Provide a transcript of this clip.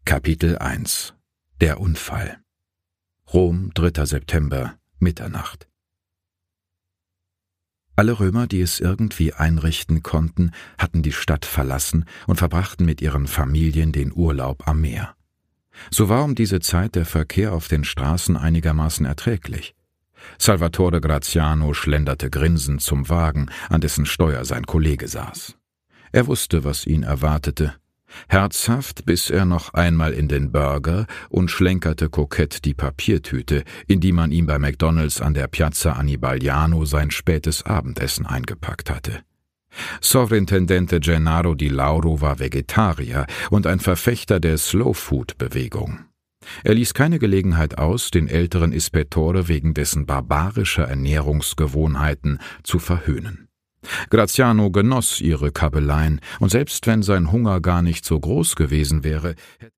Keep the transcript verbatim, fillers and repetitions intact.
Kapitel eins. Der Unfall. Rom, dritter September, Mitternacht. Alle Römer, die es irgendwie einrichten konnten, hatten die Stadt verlassen und verbrachten mit ihren Familien den Urlaub am Meer. So war um diese Zeit der Verkehr auf den Straßen einigermaßen erträglich. Salvatore Graziano schlenderte grinsend zum Wagen, an dessen Steuer sein Kollege saß. Er wusste, was ihn erwartete. Herzhaft biss er noch einmal in den Burger und schlenkerte kokett die Papiertüte, in die man ihm bei McDonalds an der Piazza Annibaliano sein spätes Abendessen eingepackt hatte. Sovrintendente Gennaro Di Lauro war Vegetarier und ein Verfechter der Slow-Food-Bewegung. Er ließ keine Gelegenheit aus, den älteren Ispettore wegen dessen barbarischer Ernährungsgewohnheiten zu verhöhnen. Graziano genoss ihre Kabeleien, und selbst wenn sein Hunger gar nicht so groß gewesen wäre,